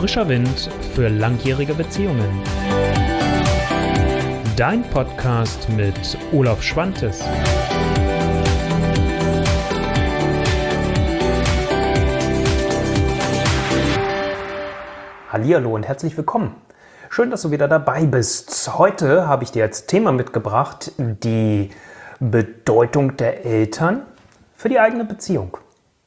Frischer Wind für langjährige Beziehungen. Dein Podcast mit Olaf Schwantes. Hallihallo und herzlich willkommen. Schön, dass du wieder dabei bist. Heute habe ich dir als Thema mitgebracht die Bedeutung der Eltern für die eigene Beziehung.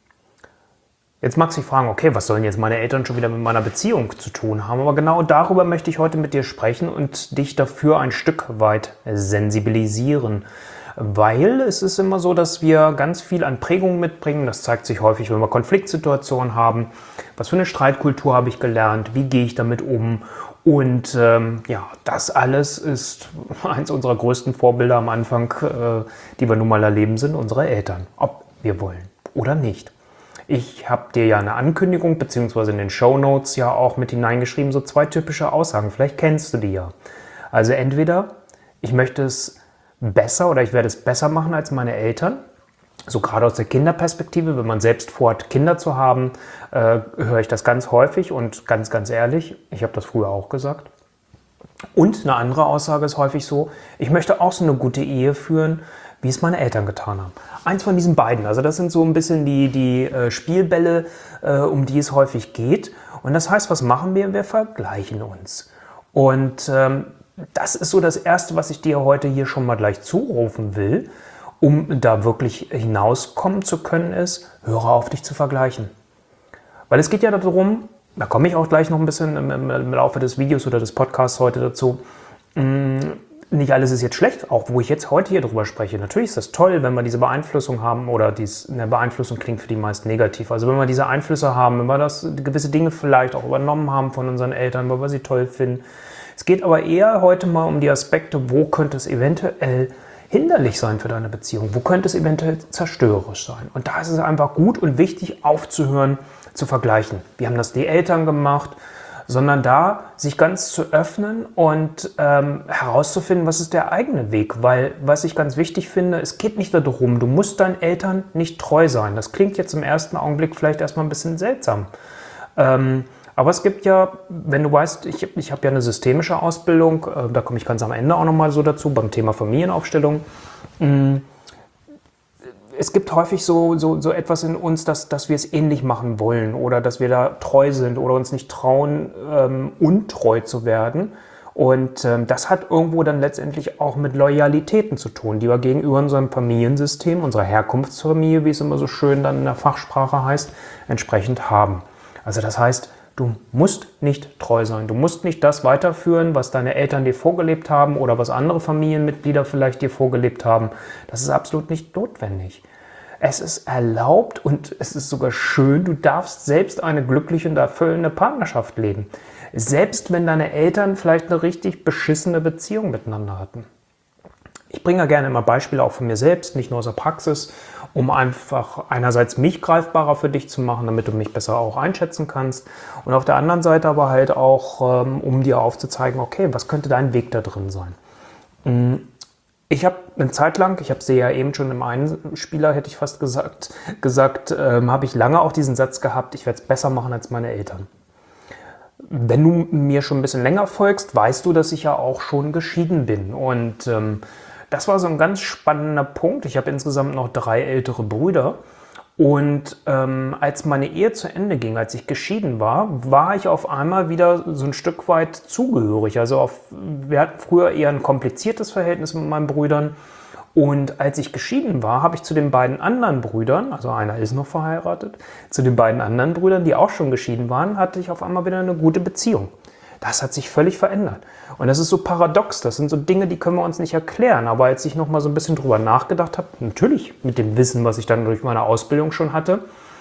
Jetzt magst du dich fragen, okay, was sollen jetzt meine Eltern schon wieder mit meiner Beziehung zu tun haben? Aber genau darüber möchte ich heute mit dir sprechen und dich dafür ein Stück weit sensibilisieren. Weil es ist immer so, dass wir ganz viel an Prägung mitbringen. Das zeigt sich häufig, wenn wir Konfliktsituationen haben. Was für eine Streitkultur habe ich gelernt? Wie gehe ich damit um? Und das alles ist eins unserer größten Vorbilder am Anfang, die wir nun mal erleben, sind unsere Eltern. Ob wir wollen oder nicht. Ich habe dir ja eine Ankündigung, beziehungsweise in den Shownotes ja auch mit hineingeschrieben, so 2 typische Aussagen. Vielleicht kennst du die ja. Also entweder ich möchte es besser oder ich werde es besser machen als meine Eltern. So gerade aus der Kinderperspektive, wenn man selbst vorhat, Kinder zu haben, höre ich das ganz häufig und ganz ehrlich, ich habe das früher auch gesagt. Und eine andere Aussage ist häufig so, ich möchte auch so eine gute Ehe führen, wie es meine Eltern getan haben. Eins von diesen beiden, also das sind so ein bisschen die Spielbälle, um die es häufig geht. Und das heißt, was machen wir? Wir vergleichen uns. Und das ist so das Erste, was ich dir heute hier schon mal gleich zurufen will, um da wirklich hinauskommen zu können, ist, höre auf, dich zu vergleichen. Weil es geht ja darum, da komme ich auch gleich noch ein bisschen im Laufe des Videos oder des Podcasts heute dazu, nicht alles ist jetzt schlecht, auch wo ich jetzt heute hier drüber spreche. Natürlich ist das toll, wenn wir diese Beeinflussung haben oder eine Beeinflussung klingt für die meisten negativ. Also wenn wir diese Einflüsse haben, wenn wir gewisse Dinge vielleicht auch übernommen haben von unseren Eltern, weil wir sie toll finden. Es geht aber eher heute mal um die Aspekte, wo könnte es eventuell hinderlich sein für deine Beziehung? Wo könnte es eventuell zerstörerisch sein? Und da ist es einfach gut und wichtig aufzuhören, zu vergleichen. Wie haben das die Eltern gemacht? Sondern da sich ganz zu öffnen und herauszufinden, was ist der eigene Weg. Weil, was ich ganz wichtig finde, es geht nicht darum, du musst deinen Eltern nicht treu sein. Das klingt jetzt im ersten Augenblick vielleicht erstmal ein bisschen seltsam. Aber es gibt ja, wenn du weißt, ich habe ja eine systemische Ausbildung, da komme ich ganz am Ende auch nochmal so dazu, beim Thema Familienaufstellung. Es gibt häufig so etwas in uns, dass wir es ähnlich machen wollen oder dass wir da treu sind oder uns nicht trauen, untreu zu werden. Und das hat irgendwo dann letztendlich auch mit Loyalitäten zu tun, die wir gegenüber unserem Familiensystem, unserer Herkunftsfamilie, wie es immer so schön dann in der Fachsprache heißt, entsprechend haben. Also das heißt, du musst nicht treu sein. Du musst nicht das weiterführen, was deine Eltern dir vorgelebt haben oder was andere Familienmitglieder vielleicht dir vorgelebt haben. Das ist absolut nicht notwendig. Es ist erlaubt und es ist sogar schön, du darfst selbst eine glückliche und erfüllende Partnerschaft leben. Selbst wenn deine Eltern vielleicht eine richtig beschissene Beziehung miteinander hatten. Ich bringe ja gerne immer Beispiele auch von mir selbst, nicht nur aus der Praxis, um einfach einerseits mich greifbarer für dich zu machen, damit du mich besser auch einschätzen kannst. Und auf der anderen Seite aber halt auch, um dir aufzuzeigen, okay, was könnte dein Weg da drin sein? Ich habe eine Zeit lang, ich habe es dir ja eben schon im Einspieler, hätte ich fast gesagt, habe ich lange auch diesen Satz gehabt, ich werde es besser machen als meine Eltern. Wenn du mir schon ein bisschen länger folgst, weißt du, dass ich ja auch schon geschieden bin. Und das war so ein ganz spannender Punkt. Ich habe insgesamt noch 3 ältere Brüder. Und als meine Ehe zu Ende ging, als ich geschieden war ich auf einmal wieder so ein Stück weit zugehörig. Also wir hatten früher eher ein kompliziertes Verhältnis mit meinen Brüdern. Und als ich geschieden war, habe ich zu den beiden anderen Brüdern, also einer ist noch verheiratet, zu den beiden anderen Brüdern, die auch schon geschieden waren, hatte ich auf einmal wieder eine gute Beziehung. Das hat sich völlig verändert. Und das ist so paradox, das sind so Dinge, die können wir uns nicht erklären. Aber als ich noch mal so ein bisschen drüber nachgedacht habe, natürlich mit dem Wissen, was ich dann durch meine Ausbildung schon hatte,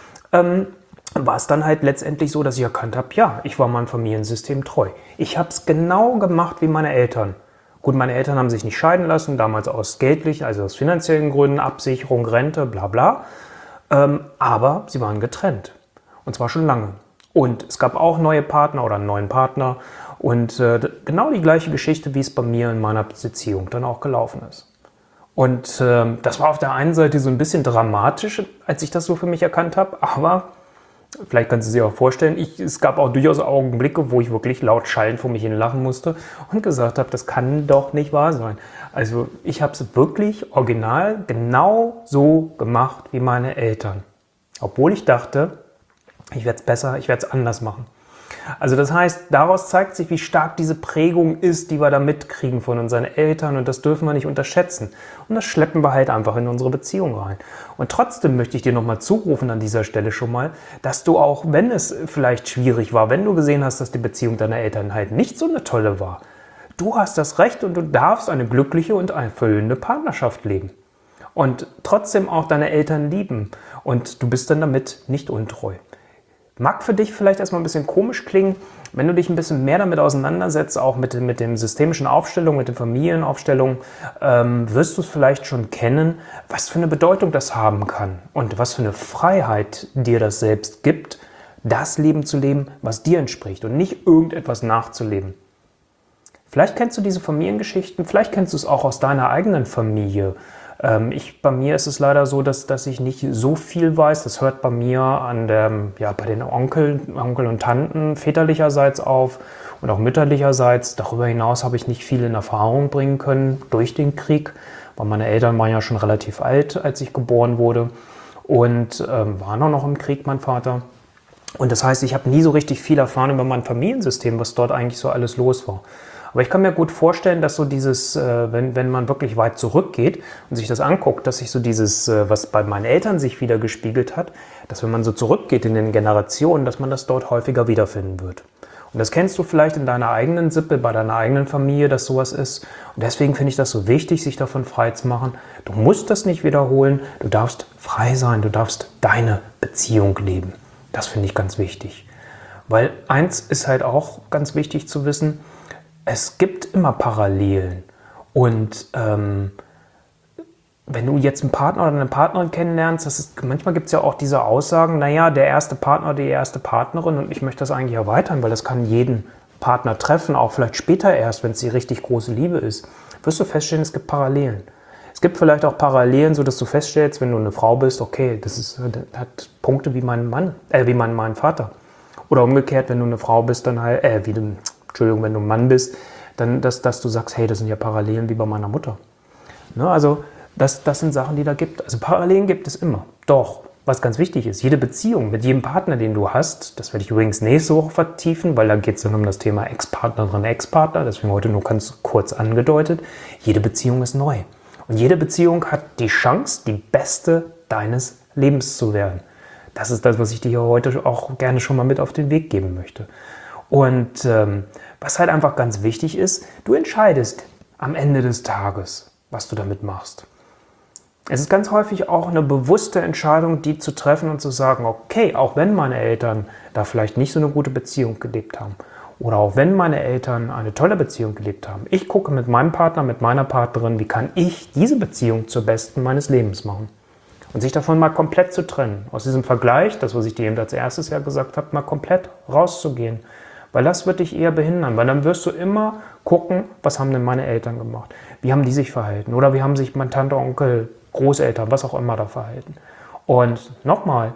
war es dann halt letztendlich so, dass ich erkannt habe, ja, ich war meinem Familiensystem treu. Ich habe es genau gemacht wie meine Eltern. Gut, meine Eltern haben sich nicht scheiden lassen, damals aus geldlichen, also aus finanziellen Gründen, Absicherung, Rente, bla bla. Aber sie waren getrennt. Und zwar schon lange. Und es gab auch neue Partner oder einen neuen Partner. Und genau die gleiche Geschichte, wie es bei mir in meiner Beziehung dann auch gelaufen ist. Und das war auf der einen Seite so ein bisschen dramatisch, als ich das so für mich erkannt habe. Aber Vielleicht kannst du dir auch vorstellen, es gab auch durchaus Augenblicke, wo ich wirklich laut schallend vor mich hin lachen musste und gesagt habe, das kann doch nicht wahr sein. Also ich habe es wirklich original genau so gemacht wie meine Eltern. Obwohl ich dachte, ich werde es besser, ich werde es anders machen. Also das heißt, daraus zeigt sich, wie stark diese Prägung ist, die wir da mitkriegen von unseren Eltern, und das dürfen wir nicht unterschätzen. Und das schleppen wir halt einfach in unsere Beziehung rein. Und trotzdem möchte ich dir nochmal zurufen an dieser Stelle schon mal, dass du auch, wenn es vielleicht schwierig war, wenn du gesehen hast, dass die Beziehung deiner Eltern halt nicht so eine tolle war, du hast das Recht und du darfst eine glückliche und erfüllende Partnerschaft leben. Und trotzdem auch deine Eltern lieben. Und du bist dann damit nicht untreu. Mag für dich vielleicht erstmal ein bisschen komisch klingen, wenn du dich ein bisschen mehr damit auseinandersetzt, auch mit dem systemischen Aufstellung, mit den Familienaufstellungen, wirst du es vielleicht schon kennen, was für eine Bedeutung das haben kann und was für eine Freiheit dir das selbst gibt, das Leben zu leben, was dir entspricht und nicht irgendetwas nachzuleben. Vielleicht kennst du diese Familiengeschichten, vielleicht kennst du es auch aus deiner eigenen Familie. Bei mir ist es leider so, dass ich nicht so viel weiß. Das hört bei mir bei den Onkel und Tanten väterlicherseits auf und auch mütterlicherseits. Darüber hinaus habe ich nicht viel in Erfahrung bringen können durch den Krieg, weil meine Eltern waren ja schon relativ alt, als ich geboren wurde, und waren auch noch im Krieg, mein Vater. Und das heißt, ich habe nie so richtig viel erfahren über mein Familiensystem, was dort eigentlich so alles los war. Aber ich kann mir gut vorstellen, dass so dieses, wenn man wirklich weit zurückgeht und sich das anguckt, dass sich so dieses, was bei meinen Eltern sich wieder gespiegelt hat, dass wenn man so zurückgeht in den Generationen, dass man das dort häufiger wiederfinden wird. Und das kennst du vielleicht in deiner eigenen Sippe, bei deiner eigenen Familie, dass sowas ist. Und deswegen finde ich das so wichtig, sich davon frei zu machen. Du musst das nicht wiederholen, du darfst frei sein, du darfst deine Beziehung leben. Das finde ich ganz wichtig. Weil eins ist halt auch ganz wichtig zu wissen: Es gibt immer Parallelen, und wenn du jetzt einen Partner oder eine Partnerin kennenlernst, manchmal gibt es ja auch diese Aussagen, naja, der erste Partner, die erste Partnerin, und ich möchte das eigentlich erweitern, weil das kann jeden Partner treffen, auch vielleicht später erst, wenn es die richtig große Liebe ist, wirst du feststellen, es gibt Parallelen. Es gibt vielleicht auch Parallelen, sodass du feststellst, wenn du eine Frau bist, okay, das hat Punkte wie mein Vater. Oder umgekehrt, wenn du eine Frau bist, dann halt, wenn du ein Mann bist, dann, dass du sagst, hey, das sind ja Parallelen wie bei meiner Mutter. Ne, also das sind Sachen, die da gibt. Also Parallelen gibt es immer. Doch, was ganz wichtig ist, jede Beziehung mit jedem Partner, den du hast, das werde ich übrigens nächste Woche vertiefen, weil da geht es dann um das Thema Ex-Partnerin, Ex-Partner, deswegen heute nur ganz kurz angedeutet, jede Beziehung ist neu. Und jede Beziehung hat die Chance, die beste deines Lebens zu werden. Das ist das, was ich dir heute auch gerne schon mal mit auf den Weg geben möchte. Und was halt einfach ganz wichtig ist, du entscheidest am Ende des Tages, was du damit machst. Es ist ganz häufig auch eine bewusste Entscheidung, die zu treffen und zu sagen, okay, auch wenn meine Eltern da vielleicht nicht so eine gute Beziehung gelebt haben oder auch wenn meine Eltern eine tolle Beziehung gelebt haben, ich gucke mit meinem Partner, mit meiner Partnerin, wie kann ich diese Beziehung zur besten meines Lebens machen. Und sich davon mal komplett zu trennen, aus diesem Vergleich, das, was ich dir eben als erstes ja gesagt habe, mal komplett rauszugehen. Weil das wird dich eher behindern, weil dann wirst du immer gucken, was haben denn meine Eltern gemacht? Wie haben die sich verhalten? Oder wie haben sich mein Tante, Onkel, Großeltern, was auch immer da verhalten? Und nochmal,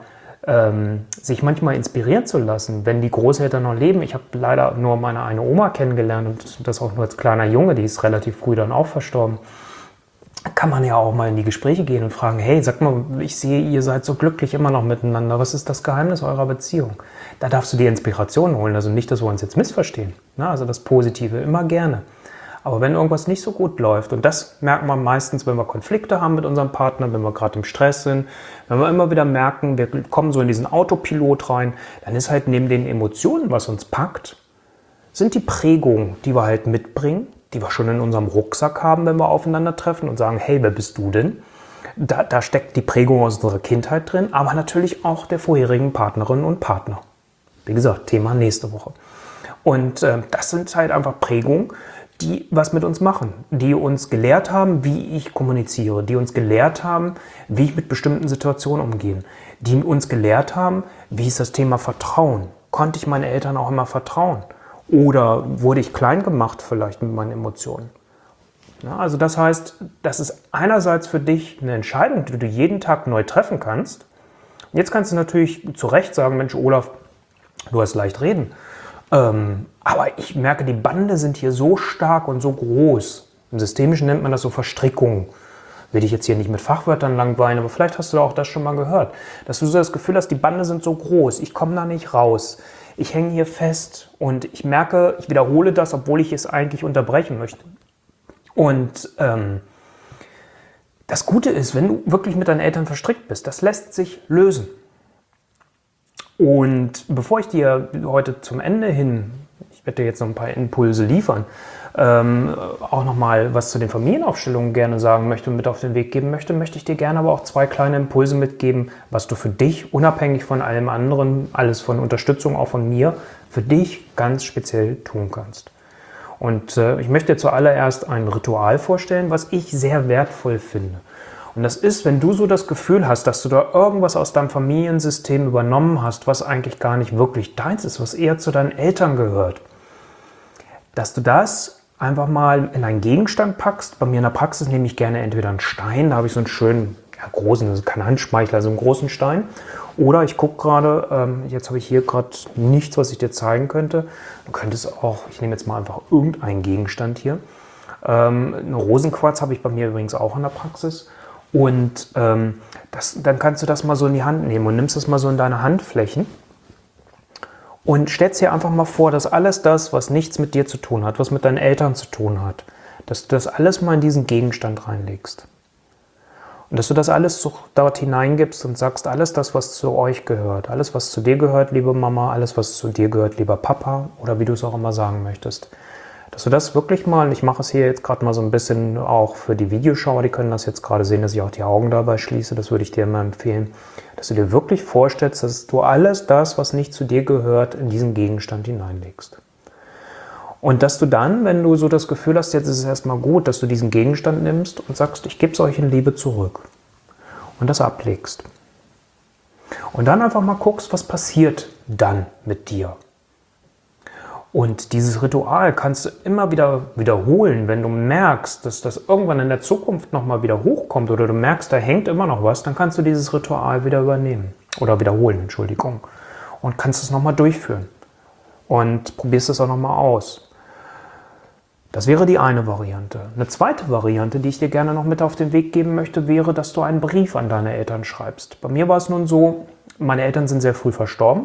sich manchmal inspirieren zu lassen, wenn die Großeltern noch leben. Ich habe leider nur meine eine Oma kennengelernt und das auch nur als kleiner Junge, die ist relativ früh dann auch verstorben. Kann man ja auch mal in die Gespräche gehen und fragen, hey, sag mal, ich sehe, ihr seid so glücklich immer noch miteinander. Was ist das Geheimnis eurer Beziehung? Da darfst du dir Inspiration holen. Also nicht, dass wir uns jetzt missverstehen. Also das Positive immer gerne. Aber wenn irgendwas nicht so gut läuft, und das merkt man meistens, wenn wir Konflikte haben mit unserem Partner, wenn wir gerade im Stress sind, wenn wir immer wieder merken, wir kommen so in diesen Autopilot rein, dann ist halt neben den Emotionen, was uns packt, sind die Prägungen, die wir halt mitbringen, die wir schon in unserem Rucksack haben, wenn wir aufeinandertreffen und sagen, hey, wer bist du denn? Da steckt die Prägung aus unserer Kindheit drin, aber natürlich auch der vorherigen Partnerinnen und Partner. Wie gesagt, Thema nächste Woche. Und das sind halt einfach Prägungen, die was mit uns machen, die uns gelehrt haben, wie ich kommuniziere, die uns gelehrt haben, wie ich mit bestimmten Situationen umgehe, die uns gelehrt haben, wie ist das Thema Vertrauen. Konnte ich meinen Eltern auch immer vertrauen? Oder wurde ich klein gemacht vielleicht mit meinen Emotionen? Ja, also das heißt, das ist einerseits für dich eine Entscheidung, die du jeden Tag neu treffen kannst, Jetzt kannst du natürlich zu Recht sagen, Mensch Olaf, du hast leicht reden. Aber ich merke, die Bande sind hier so stark und so groß. Im Systemischen nennt man das so Verstrickung. Will ich jetzt hier nicht mit Fachwörtern langweilen, aber vielleicht hast du auch das schon mal gehört. Dass du so das Gefühl hast, die Bande sind so groß, ich komme da nicht raus. Ich hänge hier fest und ich merke, ich wiederhole das, obwohl ich es eigentlich unterbrechen möchte. Und das Gute ist, wenn du wirklich mit deinen Eltern verstrickt bist, das lässt sich lösen. Und bevor ich dir heute zum Ende hin, ich werde dir jetzt noch ein paar Impulse liefern, auch nochmal was zu den Familienaufstellungen gerne sagen möchte und mit auf den Weg geben möchte, möchte ich dir gerne aber auch 2 kleine Impulse mitgeben, was du für dich, unabhängig von allem anderen, alles von Unterstützung auch von mir, für dich ganz speziell tun kannst. Und ich möchte dir zuallererst ein Ritual vorstellen, was ich sehr wertvoll finde. Und das ist, wenn du so das Gefühl hast, dass du da irgendwas aus deinem Familiensystem übernommen hast, was eigentlich gar nicht wirklich deins ist, was eher zu deinen Eltern gehört, dass du das einfach mal in einen Gegenstand packst. Bei mir in der Praxis nehme ich gerne entweder einen Stein, da habe ich so einen schönen, großen, das ist kein Handschmeichler, so einen großen Stein. Oder ich gucke gerade, jetzt habe ich hier gerade nichts, was ich dir zeigen könnte. Du könntest auch, ich nehme jetzt mal einfach irgendeinen Gegenstand hier. Einen Rosenquarz habe ich bei mir übrigens auch in der Praxis. Und dann kannst du das mal so in die Hand nehmen und nimmst das mal so in deine Handflächen und stellst dir einfach mal vor, dass alles das, was nichts mit dir zu tun hat, was mit deinen Eltern zu tun hat, dass du das alles mal in diesen Gegenstand reinlegst. Und dass du das alles so dort hineingibst und sagst, alles das, was zu euch gehört, alles, was zu dir gehört, liebe Mama, alles, was zu dir gehört, lieber Papa, oder wie du es auch immer sagen möchtest. Dass du das wirklich mal, ich mache es hier jetzt gerade mal so ein bisschen auch für die Videoschauer, die können das jetzt gerade sehen, dass ich auch die Augen dabei schließe, das würde ich dir immer empfehlen, dass du dir wirklich vorstellst, dass du alles das, was nicht zu dir gehört, in diesen Gegenstand hineinlegst. Und dass du dann, wenn du so das Gefühl hast, jetzt ist es erstmal gut, dass du diesen Gegenstand nimmst und sagst, ich gebe es euch in Liebe zurück und das ablegst. Und dann einfach mal guckst, was passiert dann mit dir. Und dieses Ritual kannst du immer wieder wiederholen, wenn du merkst, dass das irgendwann in der Zukunft nochmal wieder hochkommt oder du merkst, da hängt immer noch was, dann kannst du dieses Ritual wieder übernehmen oder wiederholen, Entschuldigung, und kannst es nochmal durchführen und probierst es auch nochmal aus. Das wäre die eine Variante. Eine zweite Variante, die ich dir gerne noch mit auf den Weg geben möchte, wäre, dass du einen Brief an deine Eltern schreibst. Bei mir war es nun so, meine Eltern sind sehr früh verstorben,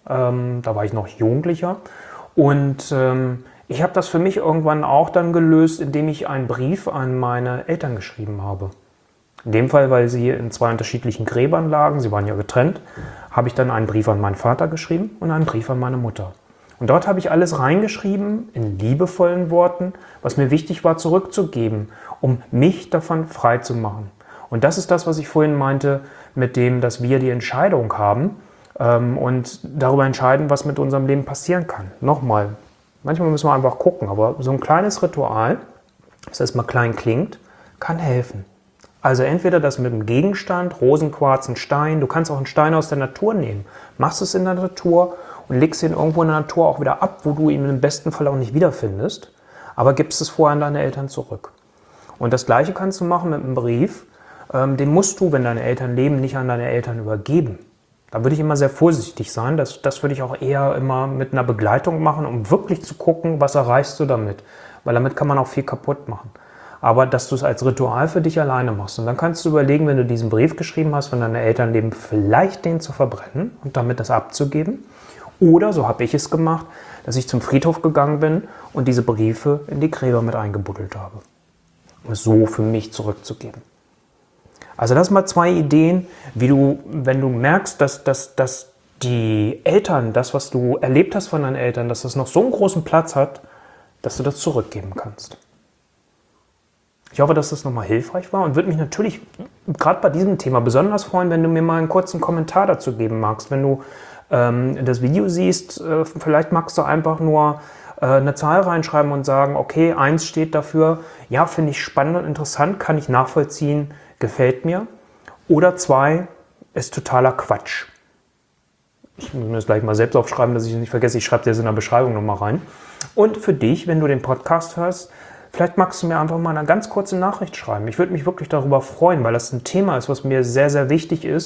da war ich noch Jugendlicher. Und ich habe das für mich irgendwann auch dann gelöst, indem ich einen Brief an meine Eltern geschrieben habe. In dem Fall, weil sie in 2 unterschiedlichen Gräbern lagen, sie waren ja getrennt, habe ich dann einen Brief an meinen Vater geschrieben und einen Brief an meine Mutter. Und dort habe ich alles reingeschrieben, in liebevollen Worten, was mir wichtig war zurückzugeben, um mich davon frei zu machen. Und das ist das, was ich vorhin meinte, mit dem, dass wir die Entscheidung haben, und darüber entscheiden, was mit unserem Leben passieren kann. Nochmal, manchmal müssen wir einfach gucken, aber so ein kleines Ritual, das erstmal klein klingt, kann helfen. Also entweder das mit einem Gegenstand, Rosenquarz, ein Stein, du kannst auch einen Stein aus der Natur nehmen, machst es in der Natur und legst ihn irgendwo in der Natur auch wieder ab, wo du ihn im besten Fall auch nicht wiederfindest, aber gibst es vorher an deine Eltern zurück. Und das Gleiche kannst du machen mit einem Brief, den musst du, wenn deine Eltern leben, nicht an deine Eltern übergeben. Da würde ich immer sehr vorsichtig sein. Das würde ich auch eher immer mit einer Begleitung machen, um wirklich zu gucken, was erreichst du damit. Weil damit kann man auch viel kaputt machen. Aber dass du es als Ritual für dich alleine machst. Und dann kannst du überlegen, wenn du diesen Brief geschrieben hast, wenn deine Eltern leben, vielleicht den zu verbrennen und damit das abzugeben. Oder, so habe ich es gemacht, dass ich zum Friedhof gegangen bin und diese Briefe in die Gräber mit eingebuddelt habe. Um es so für mich zurückzugeben. Also das sind mal 2 Ideen, wie du, wenn du merkst, dass die Eltern, das, was du erlebt hast von deinen Eltern, dass das noch so einen großen Platz hat, dass du das zurückgeben kannst. Ich hoffe, dass das nochmal hilfreich war und würde mich natürlich gerade bei diesem Thema besonders freuen, wenn du mir mal einen kurzen Kommentar dazu geben magst. Wenn du das Video siehst, vielleicht magst du einfach nur eine Zahl reinschreiben und sagen, okay, 1 steht dafür, ja, finde ich spannend und interessant, kann ich nachvollziehen, gefällt mir. Oder 2, ist totaler Quatsch. Ich muss mir das gleich mal selbst aufschreiben, dass ich es nicht vergesse. Ich schreibe dir das in der Beschreibung nochmal rein. Und für dich, wenn du den Podcast hörst, vielleicht magst du mir einfach mal eine ganz kurze Nachricht schreiben. Ich würde mich wirklich darüber freuen, weil das ein Thema ist, was mir sehr, sehr wichtig ist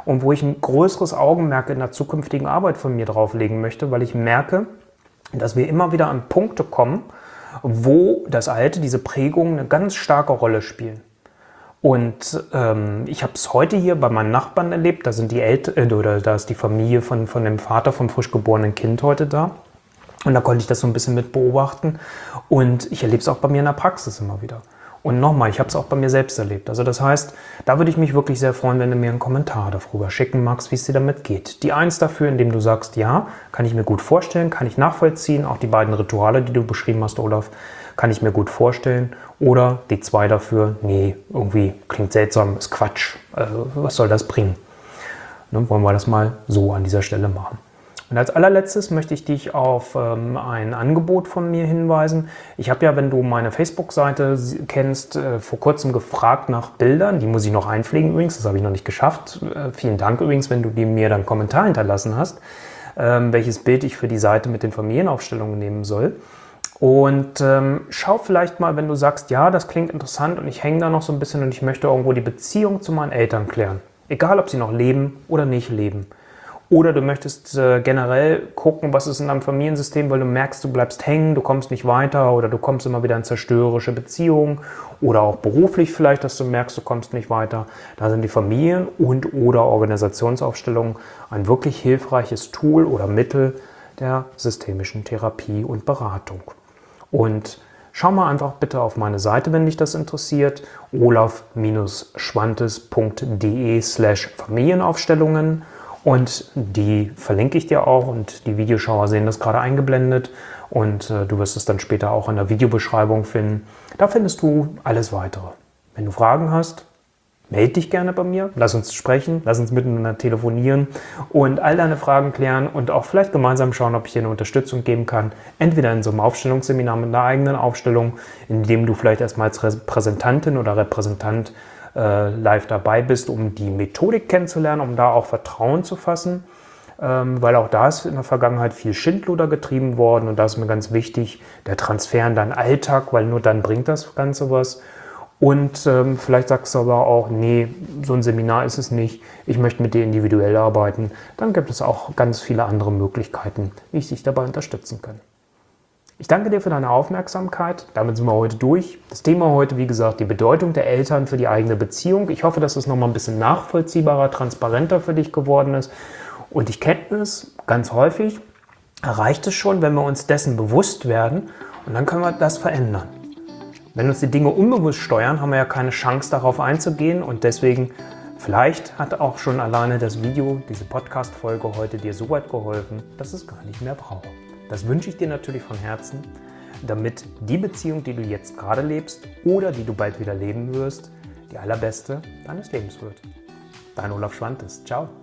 und wo ich ein größeres Augenmerk in der zukünftigen Arbeit von mir drauflegen möchte, weil ich merke, dass wir immer wieder an Punkte kommen, wo das Alte, diese Prägungen eine ganz starke Rolle spielen. Und ich habe es heute hier bei meinen Nachbarn erlebt, da sind die Eltern oder da ist die Familie von dem Vater vom frisch geborenen Kind heute da. Und da konnte ich das so ein bisschen mit beobachten. Und ich erlebe es auch bei mir in der Praxis immer wieder. Und nochmal, ich habe es auch bei mir selbst erlebt. Also das heißt, da würde ich mich wirklich sehr freuen, wenn du mir einen Kommentar darüber schicken magst, wie es dir damit geht. Die 1 dafür, indem du sagst, ja, kann ich mir gut vorstellen, kann ich nachvollziehen. Auch die beiden Rituale, die du beschrieben hast, Olaf, kann ich mir gut vorstellen. Oder die 2 dafür, nee, irgendwie klingt seltsam, ist Quatsch. Was soll das bringen? Ne, wollen wir das mal so an dieser Stelle machen. Und als allerletztes möchte ich dich auf ein Angebot von mir hinweisen. Ich habe ja, wenn du meine Facebook-Seite kennst, vor kurzem gefragt nach Bildern. Die muss ich noch einpflegen übrigens, das habe ich noch nicht geschafft. Vielen Dank übrigens, wenn du mir dann einen Kommentar hinterlassen hast, welches Bild ich für die Seite mit den Familienaufstellungen nehmen soll. Und schau vielleicht mal, wenn du sagst, ja, das klingt interessant und ich hänge da noch so ein bisschen und ich möchte irgendwo die Beziehung zu meinen Eltern klären. Egal, ob sie noch leben oder nicht leben. Oder du möchtest generell gucken, was ist in deinem Familiensystem, weil du merkst, du bleibst hängen, du kommst nicht weiter oder du kommst immer wieder in zerstörerische Beziehungen oder auch beruflich vielleicht, dass du merkst, du kommst nicht weiter. Da sind die Familien- und oder Organisationsaufstellungen ein wirklich hilfreiches Tool oder Mittel der systemischen Therapie und Beratung. Und schau mal einfach bitte auf meine Seite, wenn dich das interessiert, olaf-schwantes.de/Familienaufstellungen. Und die verlinke ich dir auch und die Videoschauer sehen das gerade eingeblendet und du wirst es dann später auch in der Videobeschreibung finden. Da findest du alles Weitere. Wenn du Fragen hast, melde dich gerne bei mir, lass uns sprechen, lass uns miteinander telefonieren und all deine Fragen klären und auch vielleicht gemeinsam schauen, ob ich dir eine Unterstützung geben kann. Entweder in so einem Aufstellungsseminar mit einer eigenen Aufstellung, in dem du vielleicht erstmal als Repräsentantin oder Repräsentant live dabei bist, um die Methodik kennenzulernen, um da auch Vertrauen zu fassen, weil auch da ist in der Vergangenheit viel Schindluder getrieben worden und da ist mir ganz wichtig, der Transfer in deinen Alltag, weil nur dann bringt das Ganze was. Und vielleicht sagst du aber auch, nee, so ein Seminar ist es nicht, ich möchte mit dir individuell arbeiten. Dann gibt es auch ganz viele andere Möglichkeiten, wie ich dich dabei unterstützen kann. Ich danke dir für deine Aufmerksamkeit. Damit sind wir heute durch. Das Thema heute, wie gesagt, die Bedeutung der Eltern für die eigene Beziehung. Ich hoffe, dass es nochmal ein bisschen nachvollziehbarer, transparenter für dich geworden ist. Und ich kenne es ganz häufig, reicht es schon, wenn wir uns dessen bewusst werden und dann können wir das verändern. Wenn uns die Dinge unbewusst steuern, haben wir ja keine Chance darauf einzugehen und deswegen vielleicht hat auch schon alleine das Video, diese Podcast-Folge heute dir so weit geholfen, dass es gar nicht mehr braucht. Das wünsche ich dir natürlich von Herzen, damit die Beziehung, die du jetzt gerade lebst oder die du bald wieder leben wirst, die allerbeste deines Lebens wird. Dein Olaf Schwantes. Ciao.